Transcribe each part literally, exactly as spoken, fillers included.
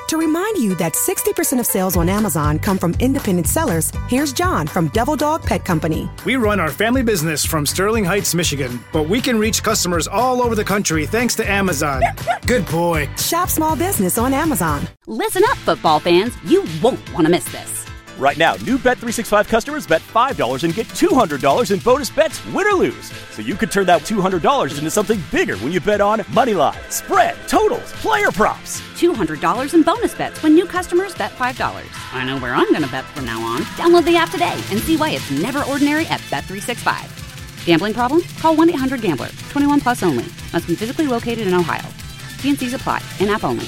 To remind you that sixty percent of sales on Amazon come from independent sellers, here's John from Devil Dog Pet Company. We run our family business from Sterling Heights, Michigan, but we can reach customers all over the country thanks to Amazon. Good boy. Shop small business on Amazon. Listen up, football fans. You won't want to miss this. Right now, new Bet three sixty-five customers bet five dollars and get two hundred dollars in bonus bets, win or lose. So you could turn that two hundred dollars into something bigger when you bet on money line, spread, totals, player props. two hundred dollars in bonus bets when new customers bet five dollars. I know where I'm going to bet from now on. Download the app today and see why it's never ordinary at Bet three sixty-five. Gambling problem? Call one eight hundred gambler. twenty-one plus only. Must be physically located in Ohio. T and C's apply. In-app only.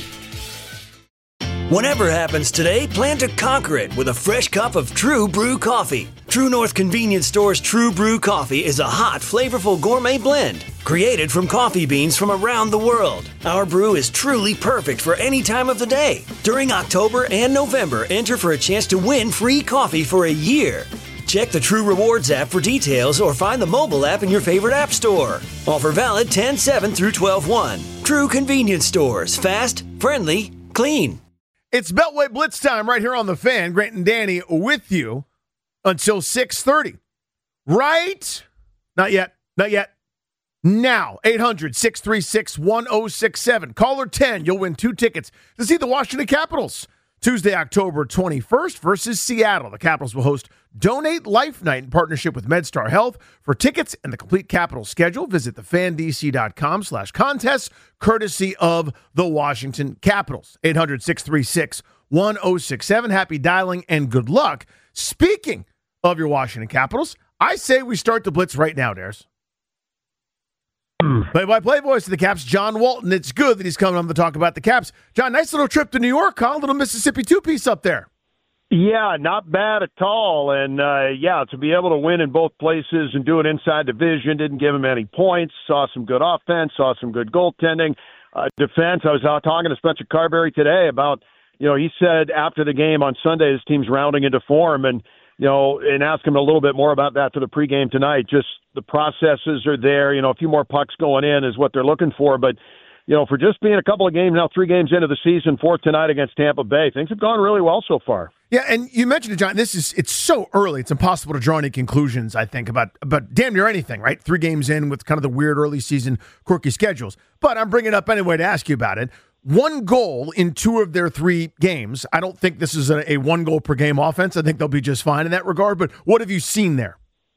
Whatever happens today, plan to conquer it with a fresh cup of True Brew coffee. True North Convenience Store's True Brew coffee is a hot, flavorful gourmet blend created from coffee beans from around the world. Our brew is truly perfect for any time of the day. During October and November, enter for a chance to win free coffee for a year. Check the True Rewards app for details or find the mobile app in your favorite app store. Offer valid ten seven through twelve one. True Convenience Stores. Fast, friendly, clean. It's Beltway Blitz time right here on The Fan. Grant and Danny with you until six thirty. Right? Not yet. Not yet. Now, eight hundred, six three six, one oh six seven. Caller ten, you'll win two tickets to see the Washington Capitals. Tuesday, October twenty-first versus Seattle. The Capitals will host Donate Life Night in partnership with MedStar Health. For tickets and the complete Capitals schedule, visit thefandc.com slash contests, courtesy of the Washington Capitals. eight hundred, six three six, one oh six seven. Happy dialing and good luck. Speaking of your Washington Capitals, I say we start the blitz right now, Dares. Play-by-play voice of the Caps, John Walton. It's good that he's coming on to talk about the Caps. John, nice little trip to New York, huh? A little Mississippi two-piece up there. Yeah, not bad at all. And, uh, yeah, to be able to win in both places and do it inside division, didn't give him any points, saw some good offense, saw some good goaltending. Uh, defense, I was out talking to Spencer Carberry today about, you know, he said after the game on Sunday his team's rounding into form, and, you know, and ask him a little bit more about that for the pregame tonight. Just the processes are there. You know, a few more pucks going in is what they're looking for. But, you know, for just being a couple of games now, three games into the season, fourth tonight against Tampa Bay, things have gone really well so far. Yeah, and you mentioned it, John. This is it's so early; it's impossible to draw any conclusions. I think about about damn near anything, right? Three games in with kind of the weird early season quirky schedules. But I'm bringing it up anyway to ask you about it. One goal in two of their three games. I don't think this is a, a one goal per game offense. I think they'll be just fine in that regard. But what have you seen there?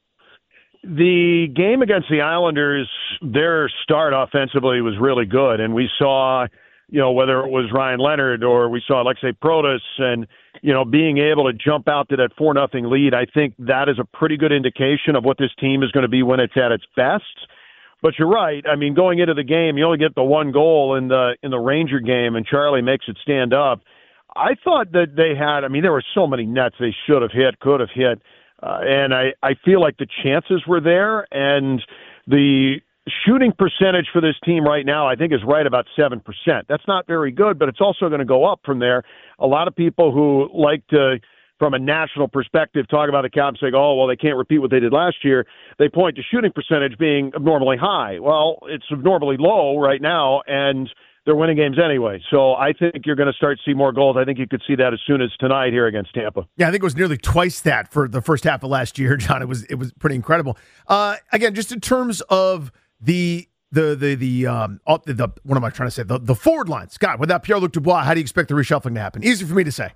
The game against the Islanders, their start offensively was really good, and we saw, you know, whether it was Ryan Leonard or we saw Alexei Protas and, you know, being able to jump out to that four nothing lead, I think that is a pretty good indication of what this team is going to be when it's at its best. But you're right. I mean, going into the game, you only get the one goal in the in the Ranger game, and Charlie makes it stand up. I thought that they had, I mean, there were so many nets they should have hit, could have hit, uh, and I, I feel like the chances were there, and the shooting percentage for this team right now, I think, is right about seven percent. That's not very good, but it's also going to go up from there. A lot of people who like to, from a national perspective, talk about the Caps saying, oh, well, they can't repeat what they did last year. They point to shooting percentage being abnormally high. Well, it's abnormally low right now, and they're winning games anyway. So I think you're going to start to see more goals. I think you could see that as soon as tonight here against Tampa. Yeah, I think it was nearly twice that for the first half of last year, John. It was it was pretty incredible. Uh, again, just in terms of the the the the um the, the what am I trying to say? The the forward line, Scott. Without Pierre-Luc Dubois, how do you expect the reshuffling to happen? Easy for me to say.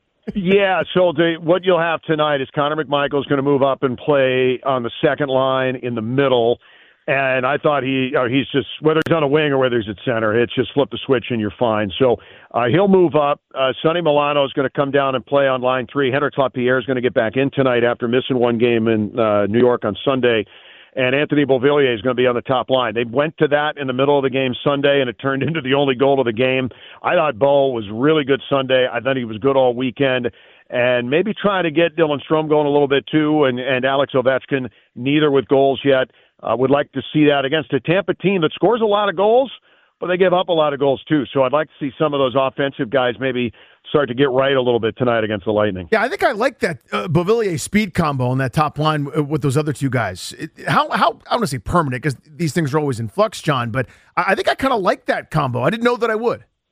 Yeah, so the, what you'll have tonight is Connor McMichael's going to move up and play on the second line in the middle. And I thought he, or he's just, whether he's on a wing or whether he's at center, it's just flip the switch and you're fine. So uh, he'll move up. Uh, Sonny Milano is going to come down and play on line three. Hendrix Lapierre is going to get back in tonight after missing one game in uh, New York on Sunday. And Anthony Beauvillier is going to be on the top line. They went to that in the middle of the game Sunday, and it turned into the only goal of the game. I thought Bo was really good Sunday. I thought he was good all weekend. And maybe try to get Dylan Strome going a little bit too, and, and Alex Ovechkin, neither with goals yet. Uh, would like to see that against a Tampa team that scores a lot of goals, but they give up a lot of goals too. So I'd like to see some of those offensive guys maybe start to get right a little bit tonight against the Lightning. Yeah, I think I like that uh, Beauvillier speed combo on that top line with those other two guys. It, how, how, I don't want to say permanent because these things are always in flux, John, but I, I think I kind of like that combo. I didn't know that I would.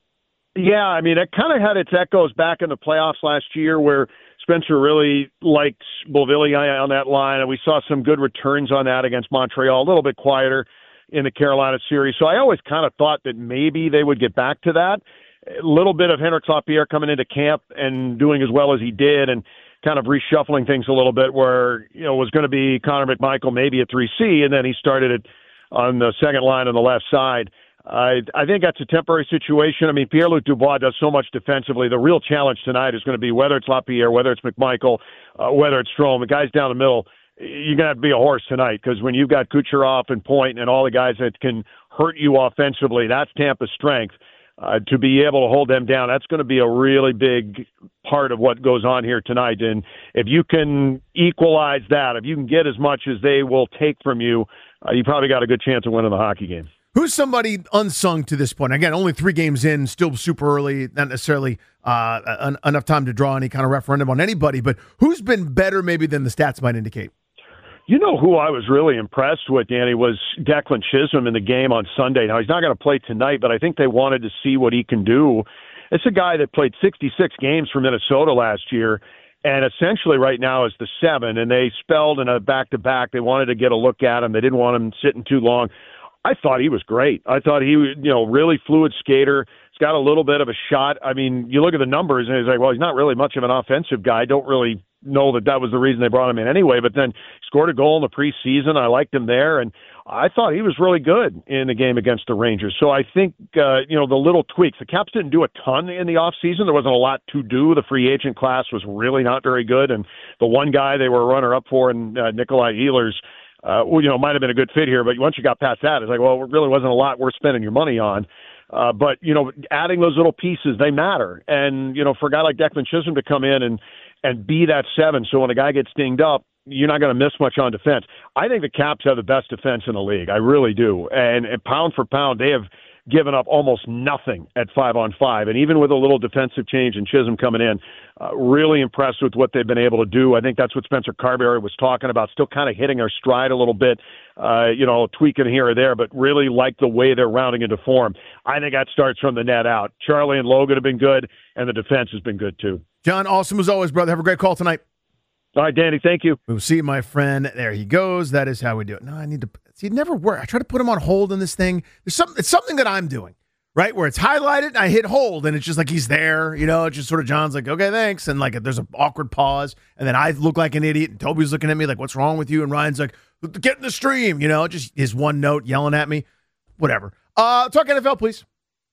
Yeah, I mean, it kind of had its echoes back in the playoffs last year where Spencer really liked Beauvillier on that line, and we saw some good returns on that against Montreal, a little bit quieter in the Carolina series. So I always kind of thought that maybe they would get back to that. A little bit of Henrik Lapierre coming into camp and doing as well as he did and kind of reshuffling things a little bit where, you know, it was going to be Connor McMichael maybe at three C, and then he started it on the second line on the left side. I I think that's a temporary situation. I mean, Pierre-Luc Dubois does so much defensively. The real challenge tonight is going to be whether it's Lapierre, whether it's McMichael, uh, whether it's Strome. The guys down the middle, you're going to have to be a horse tonight because when you've got Kucherov and Point and all the guys that can hurt you offensively, that's Tampa's strength. Uh, to be able to hold them down, that's going to be a really big part of what goes on here tonight. And if you can equalize that, if you can get as much as they will take from you, uh, you probably got a good chance of winning the hockey game. Who's somebody unsung to this point? Again, only three games in, still super early, not necessarily uh, en- enough time to draw any kind of referendum on anybody, but who's been better maybe than the stats might indicate? You know who I was really impressed with, Danny, was Declan Chisholm in the game on Sunday. Now, he's not going to play tonight, but I think they wanted to see what he can do. It's a guy that played sixty-six games for Minnesota last year, and essentially right now is the seven, and they spelled in a back-to-back. They wanted to get a look at him. They didn't want him sitting too long. I thought he was great. I thought he was, you know, really fluid skater. He's got a little bit of a shot. I mean, you look at the numbers, and he's like, well, he's not really much of an offensive guy. I don't really know that that was the reason they brought him in anyway, but then scored a goal in the preseason. I liked him there, and I thought he was really good in the game against the Rangers. So I think, uh, you know, the little tweaks. The Caps didn't do a ton in the offseason. There wasn't a lot to do. The free agent class was really not very good, and the one guy they were runner-up for, in uh, Nikolai Ehlers, uh, well, you know, might have been a good fit here, but once you got past that, it's like, well, it really wasn't a lot worth spending your money on. Uh, but, you know, adding those little pieces, they matter. And, you know, for a guy like Declan Chisholm to come in and, and be that seven, so when a guy gets dinged up, you're not going to miss much on defense. I think the Caps have the best defense in the league. I really do. And, and pound for pound, they have given up almost nothing at five on five. And even with a little defensive change and Chisholm coming in, uh, really impressed with what they've been able to do. I think that's what Spencer Carberry was talking about, still kind of hitting our stride a little bit, uh, you know, tweaking here or there, but really like the way they're rounding into form. I think that starts from the net out. Charlie and Logan have been good, and the defense has been good too. John, awesome as always, brother. Have a great call tonight. All right, Danny, thank you. We'll see you, my friend. There he goes. That is how we do it. No, I need to see. It never works. I try to put him on hold in this thing. There's something. It's something that I'm doing, right? Where it's highlighted, and I hit hold, and it's just like he's there. You know, it's just sort of John's like, okay, thanks, and like there's an awkward pause, and then I look like an idiot, and Toby's looking at me like, what's wrong with you? And Ryan's like, get in the stream. You know, just his one note yelling at me, whatever. Uh, talk N F L, please.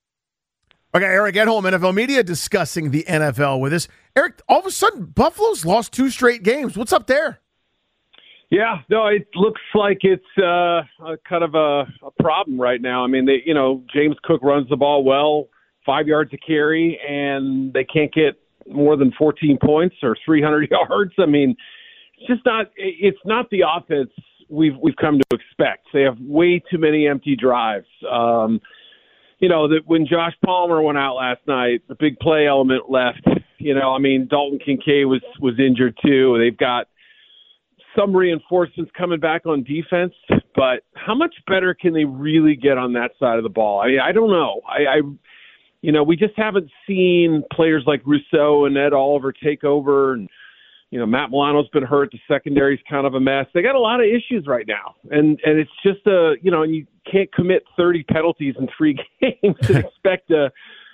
Okay, Eric Edholm, N F L Media, discussing the N F L with us. Eric, all of a sudden, Buffalo's lost two straight games. What's up there? Yeah, no, it looks like it's uh, a kind of a, a problem right now. I mean, they, you know, James Cook runs the ball well, five yards a carry, and they can't get more than fourteen points or three hundred yards. I mean, it's just not. It's not the offense we've we've come to expect. They have way too many empty drives. Um, You know, that when Josh Palmer went out last night, the big play element left. You know, I mean, Dalton Kincaid was, was injured too. They've got some reinforcements coming back on defense, but how much better can they really get on that side of the ball? I mean, I don't know. I, I you know, we just haven't seen players like Rousseau and Ed Oliver take over, and you know, Matt Milano's been hurt. The secondary's kind of a mess. They got a lot of issues right now, and and it's just a you know, you can't commit thirty penalties in three games and expect to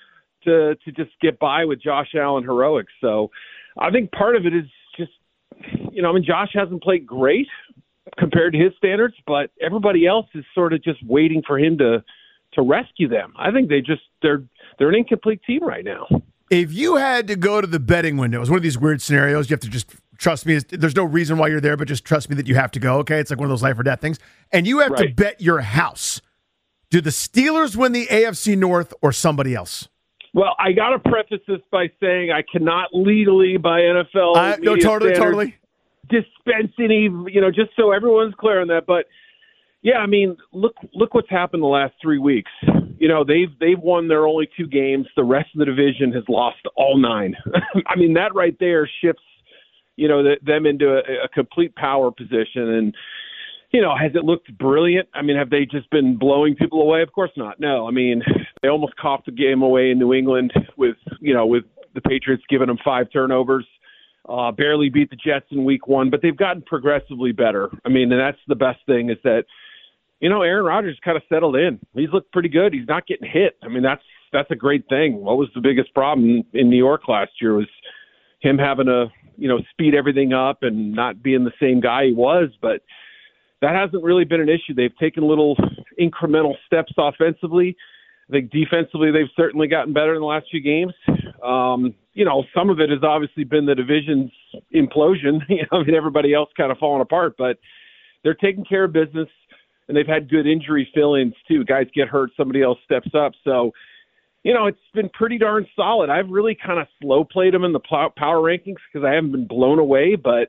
to to just get by with Josh Allen heroics. So, I think part of it is just you know, I mean, Josh hasn't played great compared to his standards, but everybody else is sort of just waiting for him to to rescue them. I think they just they're they're an incomplete team right now. If you had to go to the betting window, it's one of these weird scenarios. You have to just trust me. There's no reason why you're there, but just trust me that you have to go. Okay, it's like one of those life or death things. And you have right. to bet your house. Do the Steelers win the A F C North or somebody else? Well, I got to preface this by saying I cannot legally, by N F L, uh, no, totally, totally dispense any. You know, just so everyone's clear on that. But yeah, I mean, look, look what's happened the last three weeks. You know, they've they've won their only two games. The rest of the division has lost all nine. I mean, that right there shifts, you know, the, them into a, a complete power position. And, you know, has it looked brilliant? I mean, have they just been blowing people away? Of course not. No, I mean, They almost coughed the game away in New England with, you know, with the Patriots giving them five turnovers. Uh, barely beat the Jets in week one, but they've gotten progressively better. I mean, and that's the best thing is that, you know, Aaron Rodgers kind of settled in. He's looked pretty good. He's not getting hit. I mean, that's that's a great thing. What was the biggest problem in New York last year was him having to, you know, speed everything up and not being the same guy he was, but that hasn't really been an issue. They've taken little incremental steps offensively. I think defensively they've certainly gotten better in the last few games. Um, you know, some of it has obviously been the division's implosion. You know, I mean, everybody else kind of falling apart, but they're taking care of business, and they've had good injury fill-ins too. Guys get hurt, somebody else steps up. So, you know, it's been pretty darn solid. I've really kind of slow played them in the power rankings because I haven't been blown away, but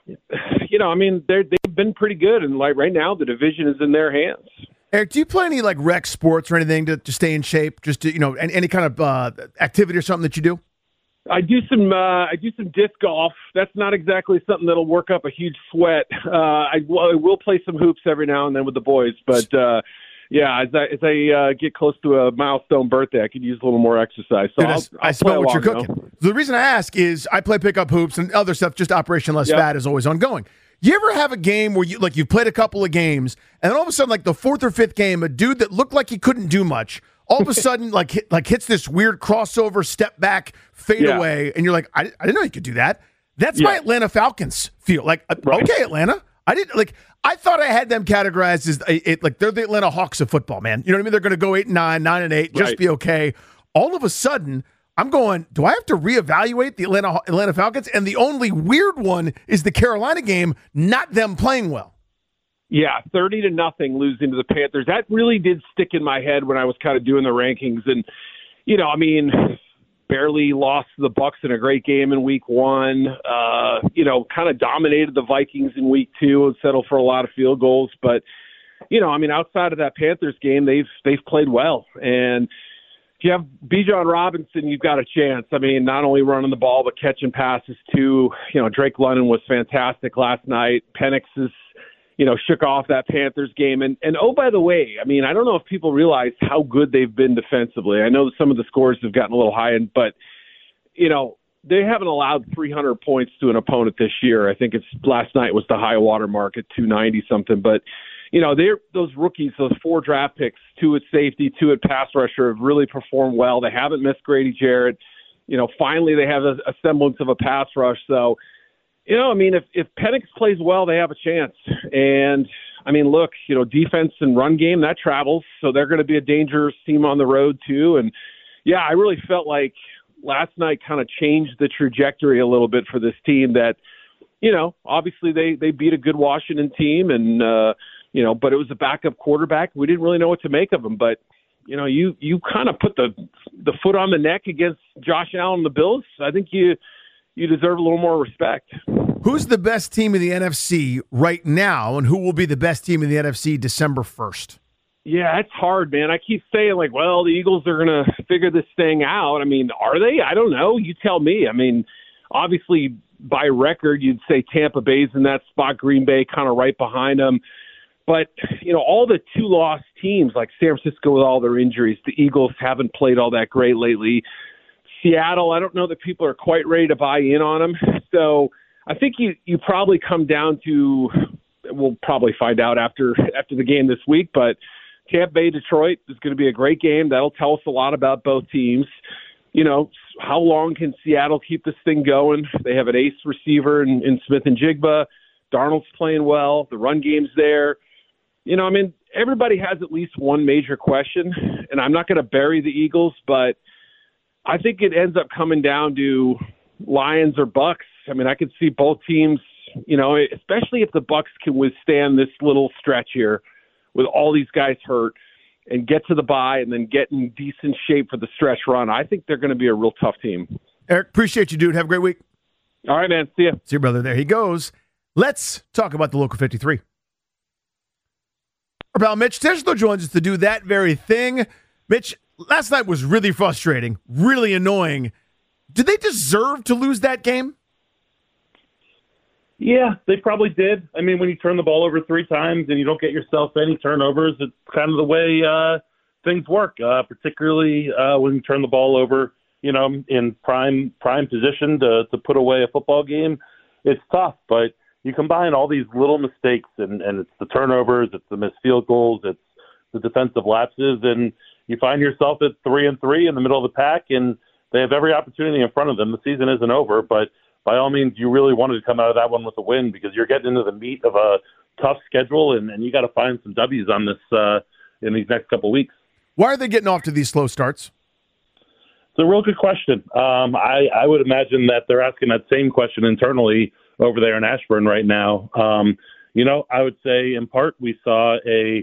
you know, I mean, they're, they've been pretty good, and like right now, the division is in their hands. Eric, do you play any like rec sports or anything to, to stay in shape? Just to, you know, any, any kind of uh, activity or something that you do? I do some uh, I do some disc golf. That's not exactly something that'll work up a huge sweat. Uh, I, I will play some hoops every now and then with the boys, but uh, yeah, as I, as I uh, get close to a milestone birthday, I could use a little more exercise. So Dude, I'll, I I'll smell what you're along, cooking. you know? The reason I ask is I play pickup hoops and other stuff. Just Operation Less Yep. Fat is always ongoing. You ever have a game where you like you've played a couple of games, and then all of a sudden, like the fourth or fifth game, a dude that looked like he couldn't do much, all of a sudden, like hit, like hits this weird crossover, step back, fade Yeah. away, and you're like, I, I didn't know you could do that. That's Yeah. my Atlanta Falcons feel like. uh, Right. Okay, Atlanta. I didn't like. I thought I had them categorized as a, it, like they're the Atlanta Hawks of football, man. You know what I mean? They're going to go eight and nine, nine and eight, just Right. be okay. All of a sudden, I'm going, do I have to reevaluate the Atlanta Atlanta Falcons? And the only weird one is the Carolina game, not them playing well. Yeah, thirty to nothing losing to the Panthers. That really did stick in my head when I was kind of doing the rankings. And, you know, I mean, barely lost to the Bucks in a great game in week one. Uh, you know, kind of dominated the Vikings in week two and settled for a lot of field goals. But, you know, I mean, outside of that Panthers game, they've they've played well. And if you have Bijan Robinson, you've got a chance. I mean, not only running the ball, but catching passes too. You know, Drake London was fantastic last night. Penix is, you know, shook off that Panthers game. And, and oh, by the way, I mean, I don't know if people realize how good they've been defensively. I know that some of the scores have gotten a little high, but, you know, they haven't allowed three hundred points to an opponent this year. I think it's last night was the high water mark at two ninety something. But, you know, they're those rookies, those four draft picks, two at safety, two at pass rusher, have really performed well. They haven't missed Grady Jarrett. You know, finally they have a, a semblance of a pass rush. So, you know, I mean, if, if Penix plays well, they have a chance. And, I mean, look, you know, defense and run game, that travels. So they're going to be a dangerous team on the road, too. And, yeah, I really felt like last night kind of changed the trajectory a little bit for this team that, you know, obviously they, they beat a good Washington team and, uh, you know, but it was a backup quarterback. We didn't really know what to make of him. But, you know, you, you kind of put the the foot on the neck against Josh Allen and the Bills. I think you you deserve a little more respect. Who's the best team in the N F C right now, and who will be the best team in the N F C December first? Yeah, it's hard, man. I keep saying, like, well, the Eagles are going to figure this thing out. I mean, are they? I don't know. You tell me. I mean, obviously, by record, you'd say Tampa Bay's in that spot, Green Bay kind of right behind them. But, you know, all the two-loss teams, like San Francisco with all their injuries, the Eagles haven't played all that great lately. Seattle, I don't know that people are quite ready to buy in on them. So I think you, you probably come down to, we'll probably find out after after the game this week, but Tampa Bay, Detroit is going to be a great game. That'll tell us a lot about both teams. You know, how long can Seattle keep this thing going? They have an ace receiver in, in Smith and Jigba. Darnold's playing well. The run game's there. You know, I mean, everybody has at least one major question, and I'm not going to bury the Eagles, but I think it ends up coming down to Lions or Bucks. I mean, I could see both teams, you know, especially if the Bucks can withstand this little stretch here with all these guys hurt and get to the bye and then get in decent shape for the stretch run. I think they're going to be a real tough team. Eric, appreciate you, dude. Have a great week. All right, man. See ya. See you, brother. There he goes. Let's talk about the Local fifty-three. Our pal Mitch Tischler joins us to do that very thing. Mitch, last night was really frustrating, really annoying. Did they deserve to lose that game? Yeah, they probably did. I mean, when you turn the ball over three times and you don't get yourself any turnovers, it's kind of the way uh, things work, uh, particularly uh, when you turn the ball over, you know, in prime prime position to, to put away a football game. It's tough, but you combine all these little mistakes, and, and it's the turnovers, it's the missed field goals, it's the defensive lapses, and you find yourself at three and three in the middle of the pack, and they have every opportunity in front of them. The season isn't over, but by all means, you really wanted to come out of that one with a win because you're getting into the meat of a tough schedule, and, and you got to find some W's on this uh, in these next couple of weeks. Why are they getting off to these slow starts? It's a real good question. Um, I, I would imagine that they're asking that same question internally over there in Ashburn right now. Um, you know, I would say in part we saw a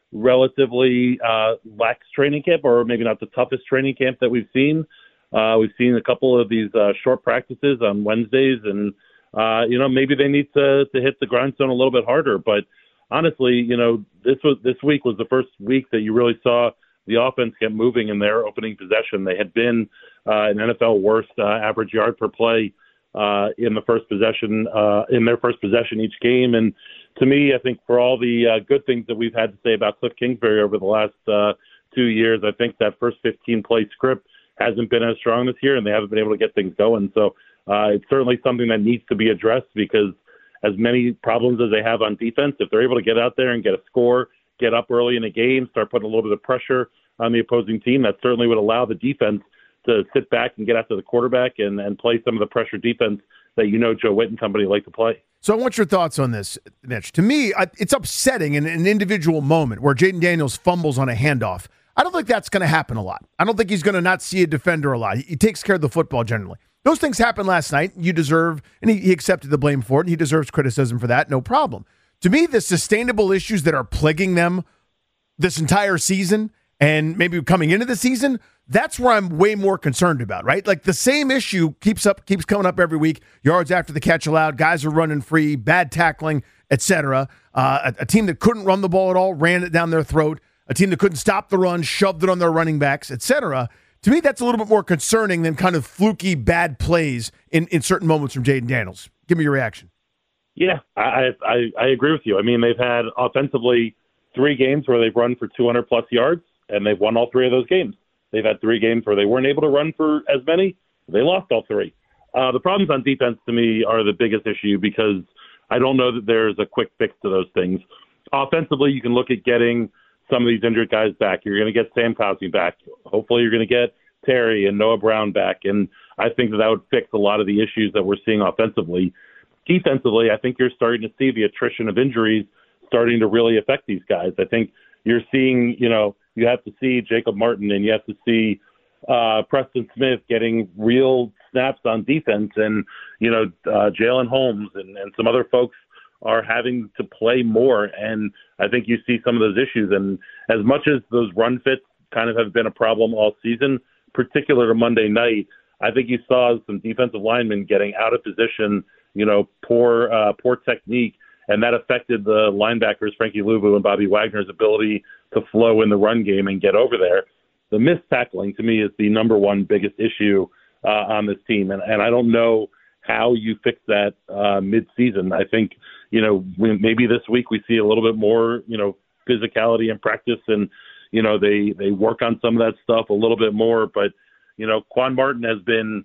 relatively uh, lax training camp, or maybe not the toughest training camp that we've seen. Uh, we've seen a couple of these uh, short practices on Wednesdays, and, uh, you know, maybe they need to, to hit the grindstone a little bit harder. But honestly, you know, this was this week was the first week that you really saw the offense get moving in their opening possession. They had been uh, an N F L worst uh, average yard per play uh, in the first possession, uh, in their first possession each game. And to me, I think for all the uh, good things that we've had to say about Cliff Kingsbury over the last uh, two years, I think that first fifteen play script hasn't been as strong this year, and they haven't been able to get things going. So uh, it's certainly something that needs to be addressed, because as many problems as they have on defense, if they're able to get out there and get a score, get up early in a game, start putting a little bit of pressure on the opposing team, that certainly would allow the defense to sit back and get after the quarterback and, and play some of the pressure defense that you know Joe Witt and company like to play. So I want your thoughts on this, Mitch. To me, I, it's upsetting in an individual moment where Jayden Daniels fumbles on a handoff. I don't think that's going to happen a lot. I don't think he's going to not see a defender a lot. He, he takes care of the football generally. Those things happened last night. You deserve, and he, he accepted the blame for it, and he deserves criticism for that, no problem. To me, the sustainable issues that are plaguing them this entire season and maybe coming into the season, that's where I'm way more concerned about, right? Like the same issue keeps up, keeps coming up every week. Yards after the catch allowed, guys are running free, bad tackling, et cetera. Uh, a, a team that couldn't run the ball at all ran it down their throat. A team that couldn't stop the run shoved it on their running backs, et cetera. To me, that's a little bit more concerning than kind of fluky bad plays in, in certain moments from Jayden Daniels. Give me your reaction. Yeah, I, I I agree with you. I mean, they've had offensively three games where they've run for two hundred plus yards, and they've won all three of those games. They've had three games where they weren't able to run for as many. They lost all three. Uh, the problems on defense, to me, are the biggest issue, because I don't know that there's a quick fix to those things. Offensively, you can look at getting some of these injured guys back. You're going to get Sam Cosmi back. Hopefully you're going to get Terry and Noah Brown back. And I think that that would fix a lot of the issues that we're seeing offensively. Defensively, I think you're starting to see the attrition of injuries starting to really affect these guys. I think you're seeing, you know, you have to see Jacob Martin and you have to see uh, Preston Smith getting real snaps on defense. And, you know, uh, Jalen Holmes and, and some other folks are having to play more, and I think you see some of those issues. And as much as those run fits kind of have been a problem all season, particular to Monday night, I think you saw some defensive linemen getting out of position, you know, poor uh, poor technique, and that affected the linebackers, Frankie Luvu and Bobby Wagner's ability to flow in the run game and get over there. The missed tackling, to me, is the number one biggest issue uh, on this team, and, and I don't know how you fix that uh, mid-season. I think, you know, we, maybe this week we see a little bit more, you know, physicality in practice, and, you know, they, they work on some of that stuff a little bit more. But, you know, Quan Martin has been,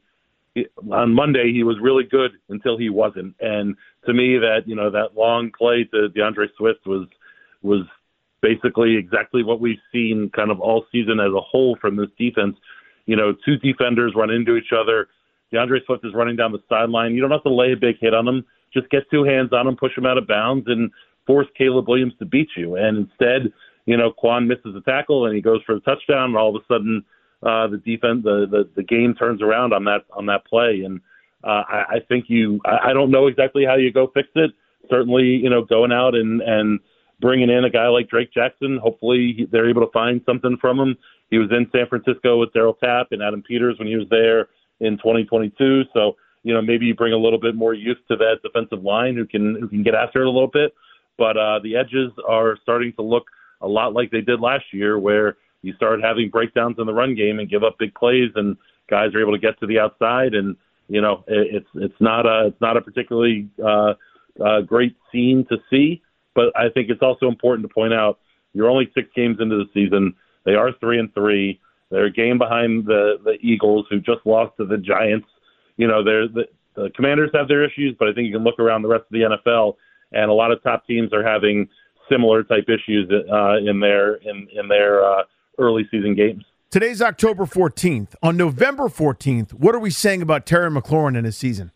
on Monday, he was really good until he wasn't. And to me, that, you know, that long play to DeAndre Swift was, was basically exactly what we've seen kind of all season as a whole from this defense. You know, two defenders run into each other. DeAndre Swift is running down the sideline. You don't have to lay a big hit on him. Just get two hands on him, push him out of bounds, and force Caleb Williams to beat you. And instead, you know, Quan misses a tackle and he goes for the touchdown, and all of a sudden uh, the defense, the, the the game turns around on that on that play. And uh, I, I think you, I, I don't know exactly how you go fix it. Certainly, you know, going out and and bringing in a guy like Drake Jackson. Hopefully, they're able to find something from him. He was in San Francisco with Darryl Tapp and Adam Peters when he was there in twenty twenty-two. So, you know, maybe you bring a little bit more youth to that defensive line who can who can get after it a little bit. But uh, the edges are starting to look a lot like they did last year, where you started having breakdowns in the run game and give up big plays, and guys are able to get to the outside. And you know, it, it's it's not a it's not a particularly uh, uh, great scene to see. But I think it's also important to point out you're only six games into the season. They are three and three. They're a game behind the, the Eagles, who just lost to the Giants. You know, they're, the, the Commanders have their issues, but I think you can look around the rest of the N F L, and a lot of top teams are having similar type issues uh, in their in in their uh, early season games. Today's October fourteenth. On November fourteenth, what are we saying about Terry McLaurin and his season?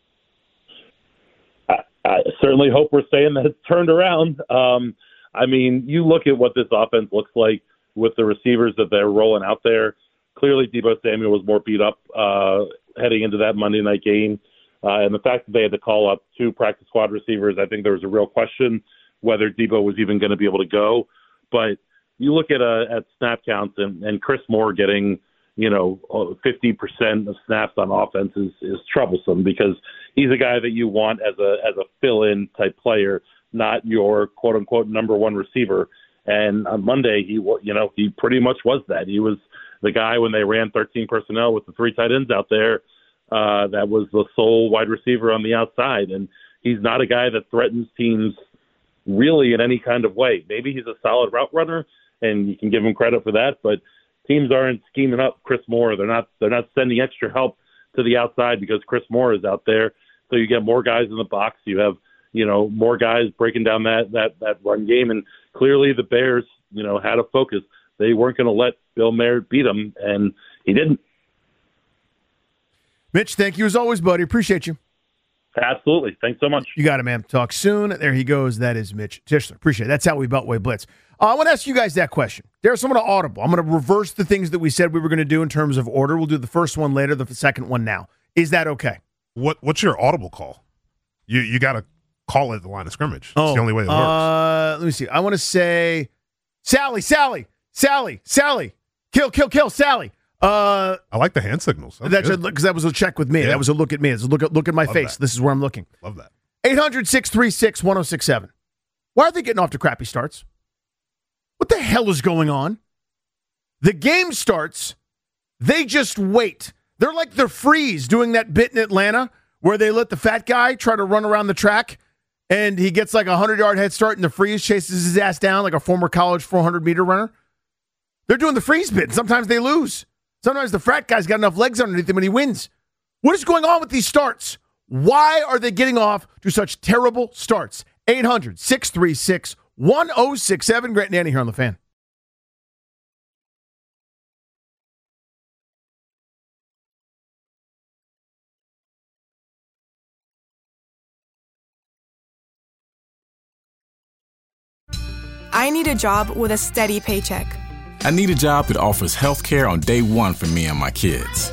I, I certainly hope we're saying that it's turned around. Um, I mean, you look at what this offense looks like with the receivers that they're rolling out there. Clearly, Deebo Samuel was more beat up uh, heading into that Monday night game. Uh, and the fact that they had to call up two practice squad receivers, I think there was a real question whether Deebo was even going to be able to go. But you look at uh, at snap counts, and, and Chris Moore getting, you know, fifty percent of snaps on offense is, is troublesome, because he's a guy that you want as a as a fill-in type player, not your quote-unquote number one receiver. And on Monday, he you know he pretty much was that. He was the guy when they ran thirteen personnel with the three tight ends out there. Uh, that was the sole wide receiver on the outside, and he's not a guy that threatens teams really in any kind of way. Maybe he's a solid route runner, and you can give him credit for that, but teams aren't scheming up Chris Moore. They're not they're not sending extra help to the outside because Chris Moore is out there. So you get more guys in the box. You have, you know, more guys breaking down that that that run game, and clearly the Bears, you know, had a focus. They weren't going to let Bill Mayer beat them, and he didn't. Mitch, thank you as always, buddy. Appreciate you. Absolutely. Thanks so much. You got it, man. Talk soon. There he goes. That is Mitch Tischler. Appreciate it. That's how we Beltway Blitz. Uh, I want to ask you guys that question. There's someone to Audible. I'm going to reverse the things that we said we were going to do in terms of order. We'll do the first one later, the second one now. Is that okay? What What's your Audible call? You you got to call it the line of scrimmage. It's oh, the only way it works. Uh, let me see. I want to say Sally, Sally, Sally, Sally. Kill, kill, kill, Sally. Uh, I like the hand signals. That's because that was a check with me. Yeah. That was a look at me. It's a look at look at my Love face. That. This is where I'm looking. Love that. eight hundred, six three six, one oh six seven. Why are they getting off to crappy starts? What the hell is going on? The game starts. They just wait. They're like the Freeze doing that bit in Atlanta where they let the fat guy try to run around the track and he gets like a hundred-yard head start and the Freeze chases his ass down like a former college four hundred meter runner. They're doing the Freeze bit. Sometimes they lose. Sometimes the frat guy's got enough legs underneath him and he wins. What is going on with these starts? Why are they getting off to such terrible starts? eight hundred, six three six, one oh six seven. Grant and Danny here on The Fan. I need a job with a steady paycheck. I need a job that offers health care on day one for me and my kids.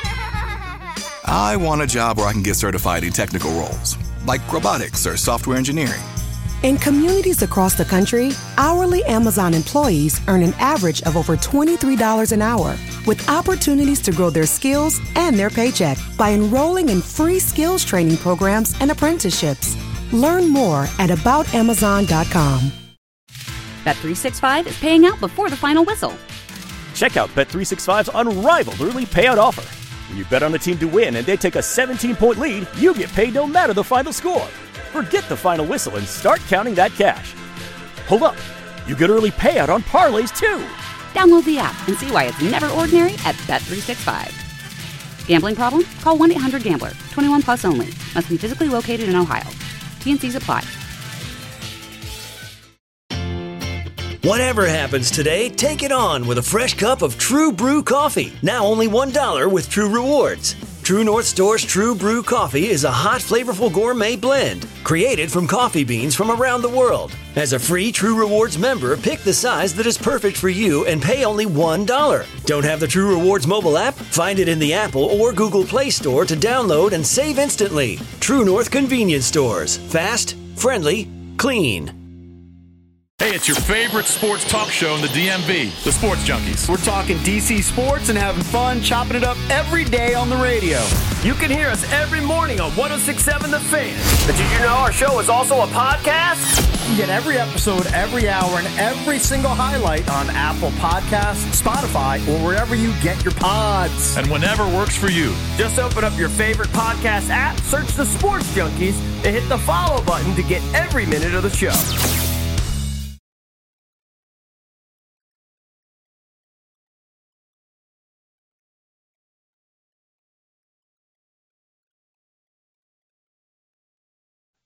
I want a job where I can get certified in technical roles, like robotics or software engineering. In communities across the country, hourly Amazon employees earn an average of over twenty-three dollars an hour, with opportunities to grow their skills and their paycheck by enrolling in free skills training programs and apprenticeships. Learn more at about amazon dot com. Bet three sixty-five is paying out before the final whistle. Check out Bet three sixty-five's unrivaled early payout offer. When you bet on a team to win and they take a seventeen-point lead, you get paid no matter the final score. Forget the final whistle and start counting that cash. Hold up. You get early payout on parlays, too. Download the app and see why it's never ordinary at Bet three sixty-five. Gambling problem? Call one eight hundred gambler. twenty-one plus only. Must be physically located in Ohio. T and C's apply. Whatever happens today, take it on with a fresh cup of True Brew coffee. Now only one dollar with True Rewards. True North Store's True Brew coffee is a hot, flavorful gourmet blend created from coffee beans from around the world. As a free True Rewards member, pick the size that is perfect for you and pay only one dollar. Don't have the True Rewards mobile app? Find it in the Apple or Google Play Store to download and save instantly. True North Convenience Stores. Fast, friendly, clean. Hey, it's your favorite sports talk show in the D M V, the Sports Junkies. We're talking D C sports and having fun, chopping it up every day on the radio. You can hear us every morning on one oh six point seven The Fan. But did you know our show is also a podcast? You get every episode, every hour, and every single highlight on Apple Podcasts, Spotify, or wherever you get your pods. And whenever works for you. Just open up your favorite podcast app, search the Sports Junkies, and hit the follow button to get every minute of the show.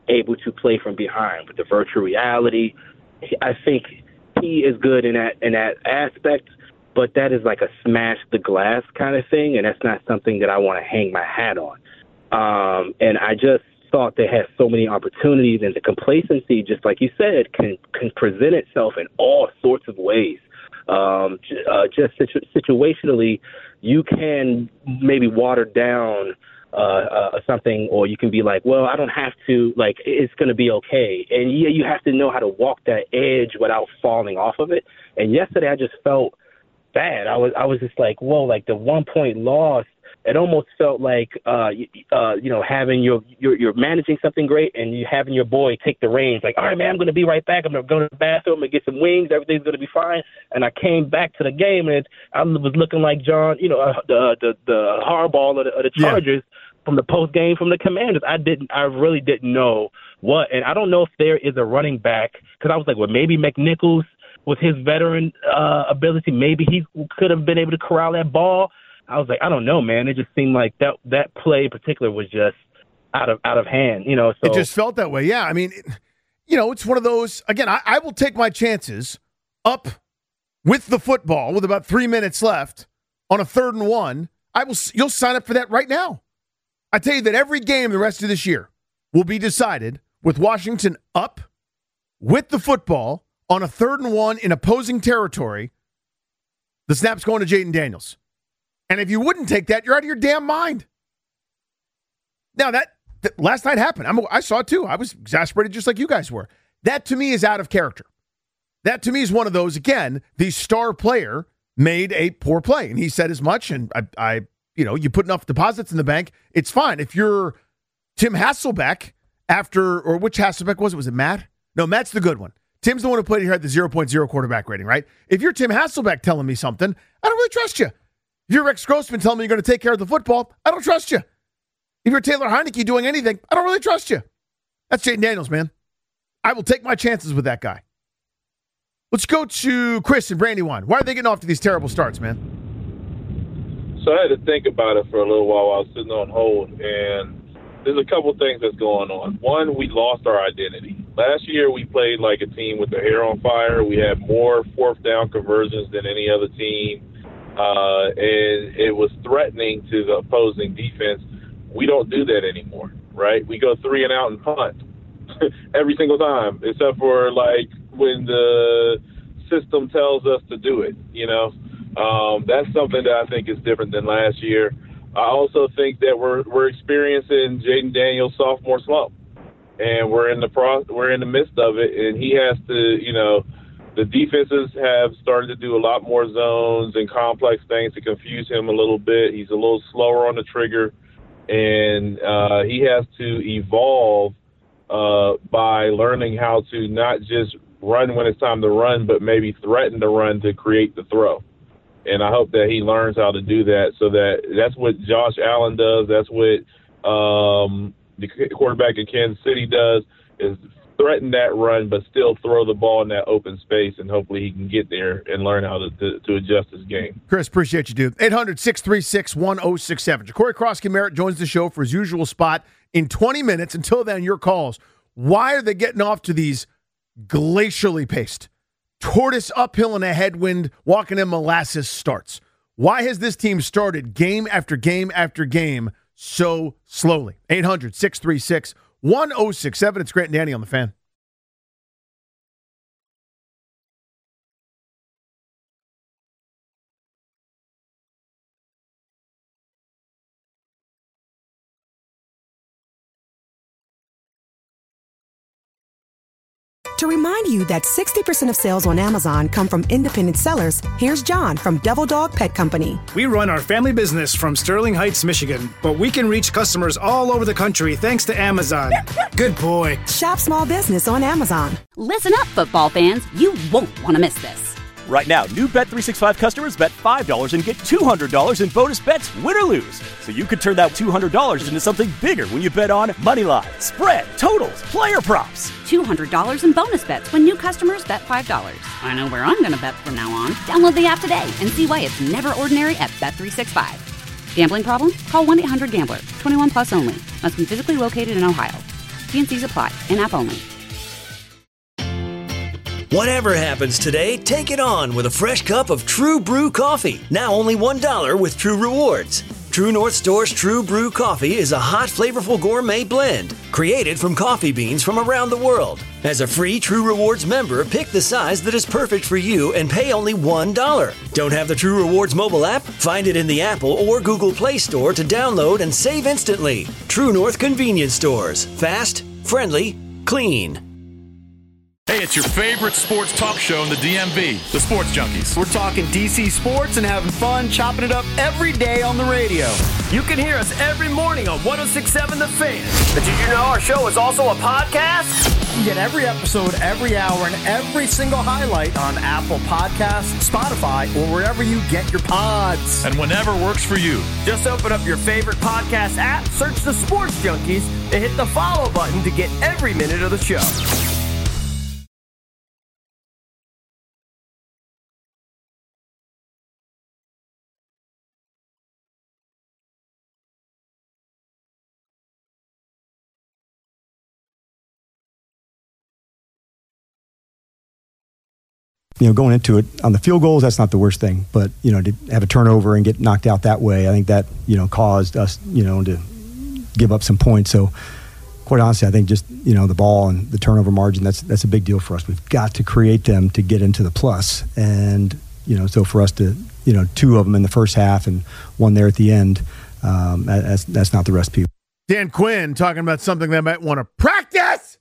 able to play from behind with the virtual reality. I think he is good in that in that aspect, but that is like a smash the glass kind of thing, and that's not something that I want to hang my hat on. Um, and I just thought they had so many opportunities, and the complacency, just like you said, can can present itself in all sorts of ways. Um, uh, just situ- situationally, you can maybe water down uh, uh, something, or you can be like, well, I don't have to, like, it's going to be okay. And yeah, you have to know how to walk that edge without falling off of it. And yesterday I just felt bad. I was I was just like, whoa, like the one point loss, it almost felt like, uh, you, uh, you know, having your, you're, you're managing something great and you having your boy take the reins. Like, all right, man, I'm going to be right back. I'm going to go to the bathroom and get some wings. Everything's going to be fine. And I came back to the game and I was looking like John, you know, uh, the, the, the hardball of the, of the Chargers yeah. from the post game from the Commanders. I didn't, I really didn't know what, and I don't know if there is a running back, because I was like, well, maybe McNichols with his veteran uh, ability, maybe he could have been able to corral that ball. I was like, I don't know, man. It just seemed like that that play in particular was just out of out of hand, you know. So it just felt that way. Yeah, I mean, it, you know, it's one of those. Again, I, I will take my chances up with the football with about three minutes left on a third and one. I will. You'll sign up for that right now. I tell you that every game the rest of this year will be decided with Washington up with the football on a third and one in opposing territory. The snap's going to Jayden Daniels. And if you wouldn't take that, you're out of your damn mind. Now, that, that last night happened. I'm, I saw it too. I was exasperated just like you guys were. That, to me, is out of character. That, to me, is one of those, again, the star player made a poor play. And he said as much. And, I, I, you know, you put enough deposits in the bank, it's fine. If you're Tim Hasselbeck after, or which Hasselbeck was it? Was it Matt? No, Matt's the good one. Tim's the one who played here at the zero point zero quarterback rating, right? If you're Tim Hasselbeck telling me something, I don't really trust you. If you're Rex Grossman telling me you're going to take care of the football, I don't trust you. If you're Taylor Heineke doing anything, I don't really trust you. That's Jayden Daniels, man. I will take my chances with that guy. Let's go to Chris and Brandywine. Why are they getting off to these terrible starts, man? So I had to think about it for a little while while I was sitting on hold, and there's a couple things that's going on. One, we lost our identity. Last year, we played like a team with their hair on fire. We had more fourth down conversions than any other team. Uh, and it was threatening to the opposing defense. We don't do that anymore, right? We go three and out and punt every single time, except for like when the system tells us to do it, you know. Um, that's something that I think is different than last year. I also think that we're we're experiencing Jayden Daniels' sophomore slump, and we're in the pro- we're in the midst of it, and he has to, you know. The defenses have started to do a lot more zones and complex things to confuse him a little bit. He's a little slower on the trigger, and uh, he has to evolve uh, by learning how to not just run when it's time to run, but maybe threaten to run to create the throw. And I hope that he learns how to do that, so that that's what Josh Allen does. That's what um, the quarterback in Kansas City does, is threaten that run, but still throw the ball in that open space, and hopefully he can get there and learn how to, to, to adjust his game. Chris, appreciate you, dude. eight hundred, six three six, one oh six seven. Ja'Cory Croskey-Merritt joins the show for his usual spot in twenty minutes. Until then, your calls. Why are they getting off to these glacially paced, tortoise uphill in a headwind, walking in molasses starts? Why has this team started game after game after game so slowly? eight hundred, six three six, one oh six seven. It's Grant and Danny on the Fan. To remind you that sixty percent of sales on Amazon come from independent sellers, here's John from Devil Dog Pet Company. We run our family business from Sterling Heights, Michigan, but we can reach customers all over the country thanks to Amazon. Good boy. Shop small business on Amazon. Listen up, football fans. You won't want to miss this. Right now, new Bet three sixty-five customers bet five dollars and get two hundred dollars in bonus bets, win or lose. So you could turn that two hundred dollars into something bigger when you bet on money line, spread, totals, player props. two hundred dollars in bonus bets when new customers bet five dollars. I know where I'm going to bet from now on. Download the app today and see why it's never ordinary at Bet three sixty-five. Gambling problem? Call one eight hundred gambler. twenty-one plus only. Must be physically located in Ohio. T N Cs apply. In-app only. Whatever happens today, take it on with a fresh cup of True Brew coffee. Now only one dollar with True Rewards. True North Store's True Brew coffee is a hot, flavorful gourmet blend created from coffee beans from around the world. As a free True Rewards member, pick the size that is perfect for you and pay only one dollar. Don't have the True Rewards mobile app? Find it in the Apple or Google Play Store to download and save instantly. True North Convenience Stores. Fast, friendly, clean. Hey, it's your favorite sports talk show in the D M V, the Sports Junkies. We're talking D C sports and having fun, chopping it up every day on the radio. You can hear us every morning on one oh six point seven The Fan. But did you know our show is also a podcast? You get every episode, every hour, and every single highlight on Apple Podcasts, Spotify, or wherever you get your pods. And whenever works for you. Just open up your favorite podcast app, search the Sports Junkies, and hit the follow button to get every minute of the show. You know, going into it on the field goals, that's not the worst thing. But, you know, to have a turnover and get knocked out that way, I think that, you know, caused us, you know, to give up some points. So, quite honestly, I think just, you know, the ball and the turnover margin, that's that's a big deal for us. We've got to create them to get into the plus. And, you know, so for us to, you know, two of them in the first half and one there at the end, um, that's, that's not the recipe. Dan Quinn talking about something they might want to practice.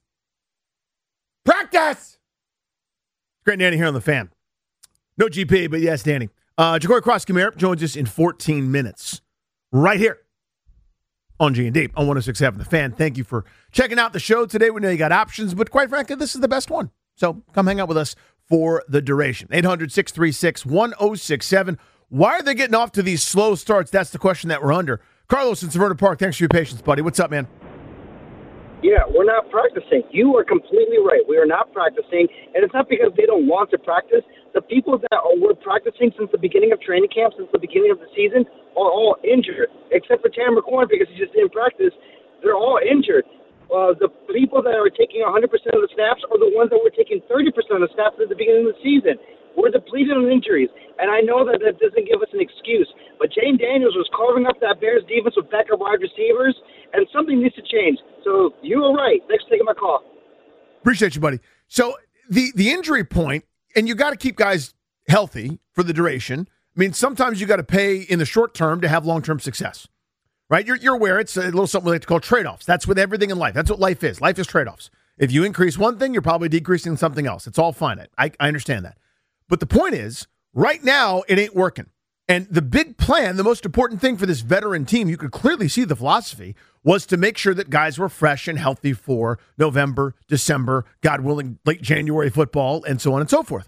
Practice. Great Danny here on The Fan. No G P, but yes, Danny. Uh, Jacory Cross-Camara joins us in fourteen minutes right here on G and D on one oh six point seven The Fan. Thank you for checking out the show today. We know you got options, but quite frankly, this is the best one. So come hang out with us for the duration. eight hundred, six three six, one oh six seven. Why are they getting off to these slow starts? That's the question that we're under. Carlos in Severna Park, thanks for your patience, buddy. What's up, man? Yeah, we're not practicing. You are completely right. We are not practicing, and it's not because they don't want to practice. The people that are, were practicing since the beginning of training camp, since the beginning of the season, are all injured, except for Tanner McCorn because he just didn't practice. They're all injured. Uh, the people that are taking one hundred percent of the snaps are the ones that were taking thirty percent of the snaps at the beginning of the season. We're depleted on injuries, and I know that that doesn't give us an excuse, but Jane Daniels was carving up that Bears defense with backup wide receivers, and something needs to change. So you were right. Thanks for taking my call. Appreciate you, buddy. So the, the injury point, and you got to keep guys healthy for the duration. I mean, sometimes you got to pay in the short term to have long-term success, right? You're, you're aware it's a little something we like to call trade-offs. That's with everything in life. That's what life is. Life is trade-offs. If you increase one thing, you're probably decreasing something else. It's all finite. I, I understand that. But the point is, right now, it ain't working. And the big plan, the most important thing for this veteran team, you could clearly see the philosophy, was to make sure that guys were fresh and healthy for November, December, God willing, late January football, and so on and so forth.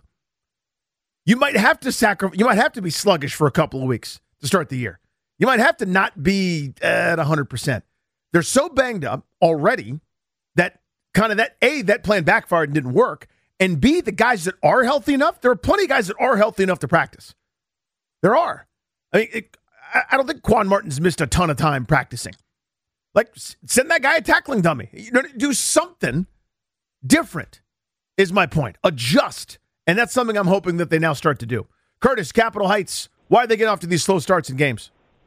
You might have to sacrifice, you might have to be sluggish for a couple of weeks to start the year. You might have to not be at one hundred percent. They're so banged up already that kind of that, A, that plan backfired and didn't work, and B, the guys that are healthy enough, there are plenty of guys that are healthy enough to practice. There are. I mean, it, I don't think Quan Martin's missed a ton of time practicing. Like, send that guy a tackling dummy. You know, do something different is my point. Adjust. And that's something I'm hoping that they now start to do. Curtis, Capitol Heights, why are they getting off to these slow starts in games?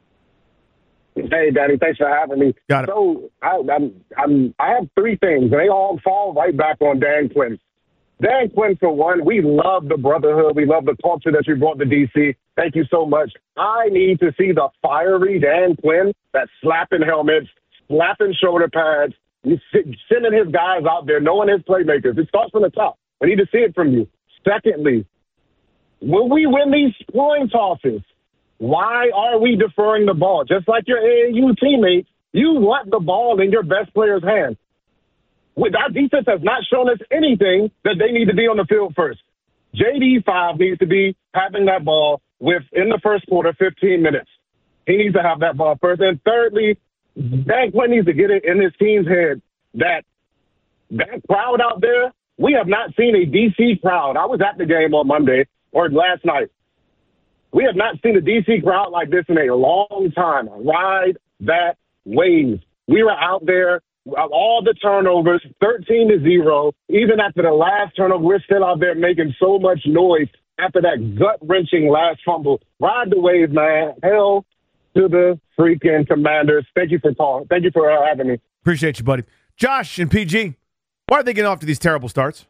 Hey, Daddy, thanks for having me. Got it. So I, I'm, I'm, I have three things. They all fall right back on Dan Quinn. Dan Quinn, for one, we love the brotherhood. We love the culture that you brought to D C. Thank you so much. I need to see the fiery Dan Quinn that's slapping helmets, slapping shoulder pads, sending his guys out there, knowing his playmakers. It starts from the top. I need to see it from you. Secondly, when we win these coin tosses, why are we deferring the ball? Just like your A A U teammates, you want the ball in your best player's hands. Our defense has not shown us anything that they need to be on the field first. J D five needs to be having that ball with, in the first quarter, fifteen minutes. He needs to have that ball first. And thirdly, Dan Quinn needs to get it in his team's head that that crowd out there, we have not seen a D C crowd. I was at the game on Monday or last night. We have not seen a D C crowd like this in a long time. Ride that wave. We were out there all the turnovers, thirteen to zero. Even after the last turnover, we're still out there making so much noise after that gut-wrenching last fumble. Ride the wave, man. Hell to the freaking Commanders. Thank you for calling. Thank you for uh, having me. Appreciate you, buddy. Josh and P G, why are they getting off to these terrible starts?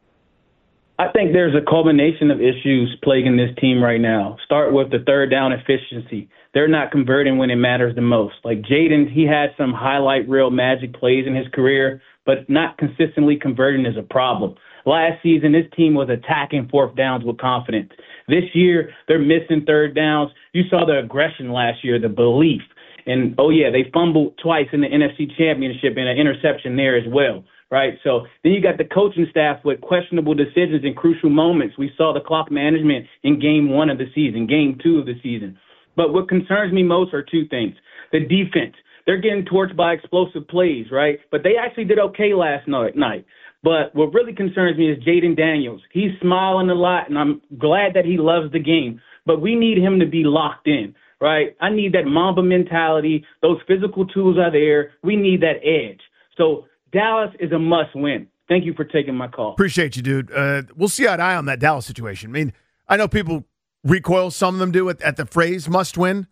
I think there's a culmination of issues plaguing this team right now. Start with the third down efficiency. They're not converting when it matters the most. Like Jaden, he had some highlight reel magic plays in his career, but not consistently converting is a problem. Last season, this team was attacking fourth downs with confidence. This year, they're missing third downs. You saw the aggression last year, the belief. And, oh, yeah, they fumbled twice in the N F C Championship and an interception there as well. Right, so then you got the coaching staff with questionable decisions in crucial moments. We saw the clock management in game one of the season, game two of the season. But what concerns me most are two things. The defense, they're getting torched by explosive plays, right? But they actually did okay last night. But what really concerns me is Jaden Daniels. He's smiling a lot, and I'm glad that he loves the game. But we need him to be locked in, right? I need that Mamba mentality. Those physical tools are there. We need that edge. So Dallas is a must-win. Thank you for taking my call. Appreciate you, dude. Uh, we'll see eye to eye on that Dallas situation. I mean, I know people recoil, some of them do, at, at the phrase must-win.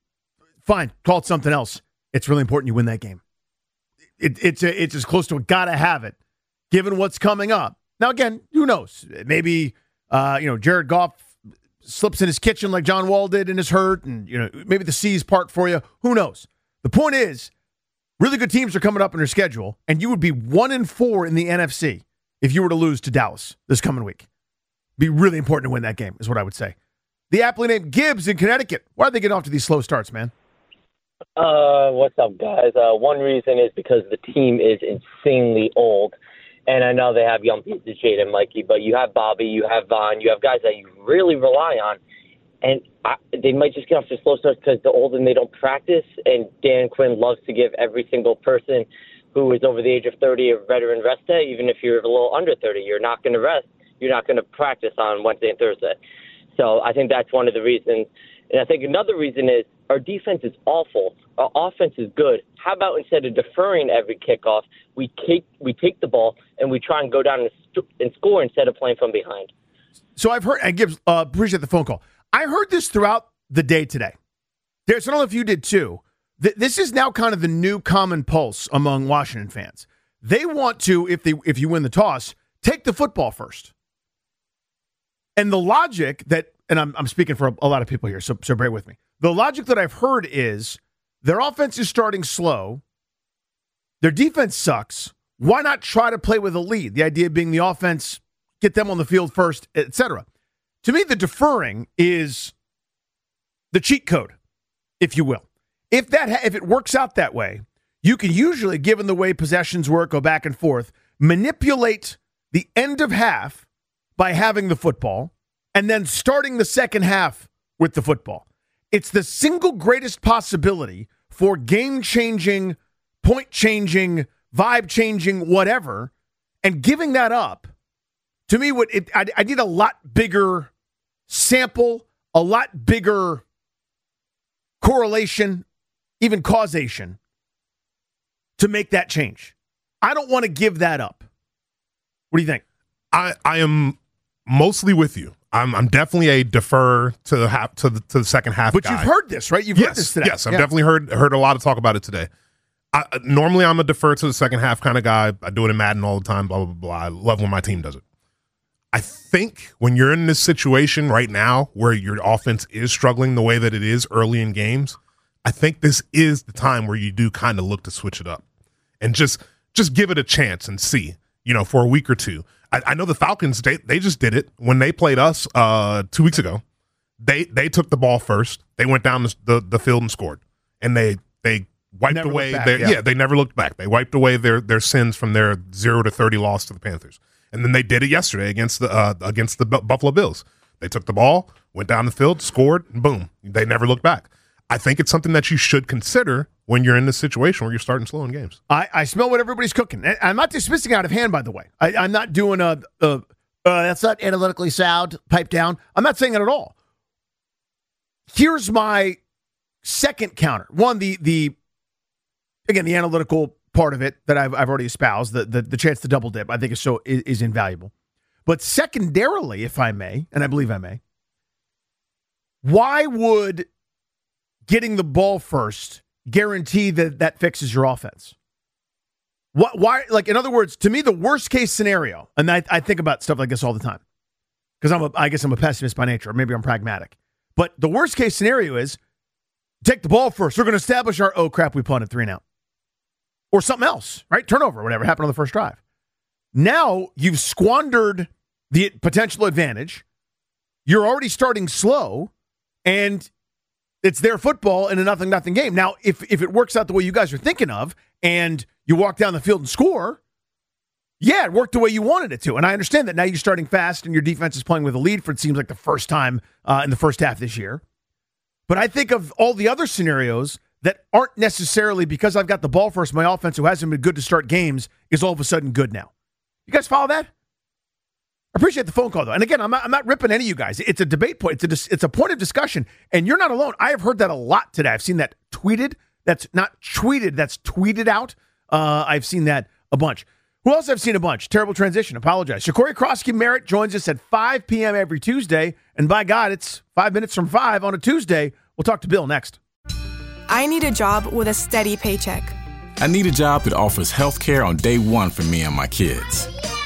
Fine, call it something else. It's really important you win that game. It, it's a, it's as close to a gotta-have-it, given what's coming up. Now, again, who knows? Maybe, uh, you know, Jared Goff slips in his kitchen like John Wall did and is hurt, and, you know, maybe the seas part for you. Who knows? The point is, really good teams are coming up in their schedule, and you would be one and four in the N F C if you were to lose to Dallas this coming week. Be really important to win that game, is what I would say. The aptly named Gibbs in Connecticut. Why are they getting off to these slow starts, man? Uh, what's up, guys? Uh, one reason is because the team is insanely old, and I know they have young pieces, Jade and Mikey, but you have Bobby, you have Vaughn, you have guys that you really rely on. And I, they might just get off to slow starts because they're old and they don't practice. And Dan Quinn loves to give every single person who is over the age of thirty a veteran rest day. Even if you're a little under thirty, you're not going to rest. You're not going to practice on Wednesday and Thursday. So I think that's one of the reasons. And I think another reason is our defense is awful. Our offense is good. How about instead of deferring every kickoff, we take we take the ball and we try and go down and, st- and score instead of playing from behind. So I've heard, and Gibbs, uh, appreciate the phone call. I heard this throughout the day today. There's, I don't know if you did too. Th- this is now kind of the new common pulse among Washington fans. They want to, if they if you win the toss, take the football first. And the logic that, and I'm, I'm speaking for a, a lot of people here, so, so bear with me. The logic that I've heard is their offense is starting slow. Their defense sucks. Why not try to play with a lead? The idea being the offense, get them on the field first, et cetera. To me, the deferring is the cheat code, if you will. If that ha- if it works out that way, you can usually, given the way possessions work, go back and forth, manipulate the end of half by having the football and then starting the second half with the football. It's the single greatest possibility for game-changing, point-changing, vibe-changing, whatever, and giving that up. To me, what it, I, I need a lot bigger sample, a lot bigger correlation, even causation, to make that change. I don't want to give that up. What do you think? I, I am mostly with you. I'm I'm definitely a defer to the half, to the to the second half. But guy. you've heard this, right? You've yes, heard this today. Yes, I've yeah. definitely heard heard a lot of talk about it today. I, normally, I'm a defer to the second half kind of guy. I do it in Madden all the time. Blah blah blah. I love when my team does it. I think when you're in this situation right now where your offense is struggling the way that it is early in games, I think this is the time where you do kind of look to switch it up and just just give it a chance and see, you know, for a week or two. I, I know the Falcons, they, they just did it when they played us uh, two weeks ago. They they took the ball first. They went down the, the, the field and scored. And they they wiped never away back, their yeah. yeah, they never looked back. They wiped away their their sins from their zero to thirty loss to the Panthers. And then they did it yesterday against the uh, against the B- Buffalo Bills. They took the ball, went down the field, scored, and boom. They never looked back. I think it's something that you should consider when you're in this situation where you're starting slow in games. I, I smell what everybody's cooking. I'm not dismissing out of hand, by the way. I, I'm not doing a, a uh, that's not analytically sound, pipe down. I'm not saying that at all. Here's my second counter. One, the the again, the analytical part of it that I've, I've already espoused, the, the the chance to double dip, I think is so is, is invaluable. But secondarily, if I may, and I believe I may, why would getting the ball first guarantee that that fixes your offense? What? Why? Like, in other words, to me, the worst case scenario, and I, I think about stuff like this all the time, because I'm a, I guess I'm a pessimist by nature, or maybe I'm pragmatic. But the worst case scenario is take the ball first. We're going to establish our, oh crap, we punted three and out. Or something else, right? Turnover, whatever happened on the first drive. Now you've squandered the potential advantage. You're already starting slow, and it's their football in a nothing nothing game. Now, if if it works out the way you guys are thinking of, and you walk down the field and score, yeah, it worked the way you wanted it to. And I understand that now you're starting fast and your defense is playing with a lead for it seems like the first time uh, in the first half this year. But I think of all the other scenarios that aren't necessarily because I've got the ball first, my offense, who hasn't been good to start games, is all of a sudden good now. You guys follow that? I appreciate the phone call, though. And again, I'm not, I'm not ripping any of you guys. It's a debate point. It's a, it's a point of discussion. And you're not alone. I have heard that a lot today. I've seen that tweeted. That's not tweeted. That's tweeted out. Uh, I've seen that a bunch. Who else I've seen a bunch? Terrible transition. Apologize. Shakori Krosky-Merritt joins us at five p.m. every Tuesday. And by God, it's five minutes from five on a Tuesday. We'll talk to Bill next. I need a job with a steady paycheck. I need a job that offers health care on day one for me and my kids.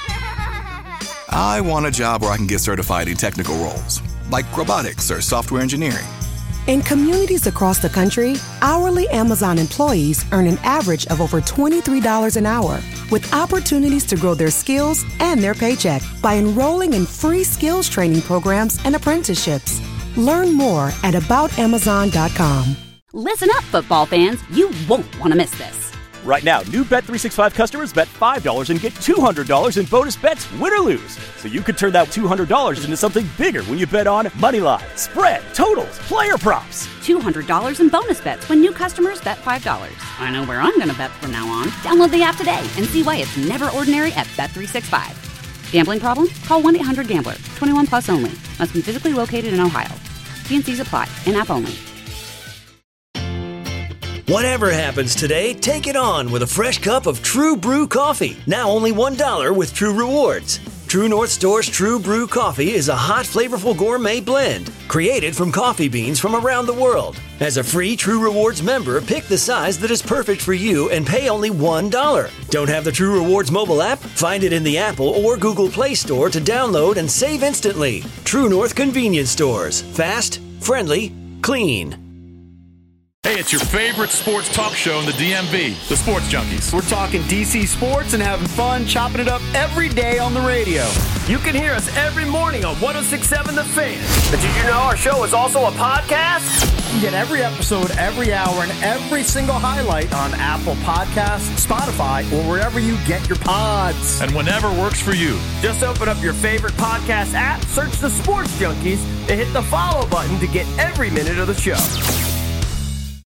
I want a job where I can get certified in technical roles, like robotics or software engineering. In communities across the country, hourly Amazon employees earn an average of over twenty-three dollars an hour, with opportunities to grow their skills and their paycheck by enrolling in free skills training programs and apprenticeships. Learn more at about amazon dot com. Listen up, football fans. You won't want to miss this. Right now, new Bet three sixty-five customers bet five dollars and get two hundred dollars in bonus bets, win or lose. So you could turn that two hundred dollars into something bigger when you bet on money line, spread, totals, player props. two hundred dollars in bonus bets when new customers bet five dollars. I know where I'm going to bet from now on. Download the app today and see why it's never ordinary at Bet three sixty-five. Gambling problem? Call one eight hundred gambler. twenty-one plus only. Must be physically located in Ohio. T and C's apply. In-app only. Whatever happens today, take it on with a fresh cup of True Brew coffee. Now only one dollar with True Rewards. True North Store's True Brew coffee is a hot, flavorful gourmet blend created from coffee beans from around the world. As a free True Rewards member, pick the size that is perfect for you and pay only one dollar. Don't have the True Rewards mobile app? Find it in the Apple or Google Play Store to download and save instantly. True North Convenience Stores. Fast, friendly, clean. Hey, it's your favorite sports talk show in the D M V, the Sports Junkies. We're talking D C sports and having fun, chopping it up every day on the radio. You can hear us every morning on one oh six point seven The Fan. But did you know our show is also a podcast? You get every episode, every hour, and every single highlight on Apple Podcasts, Spotify, or wherever you get your pods. And whenever works for you. Just open up your favorite podcast app, search the Sports Junkies, and hit the follow button to get every minute of the show.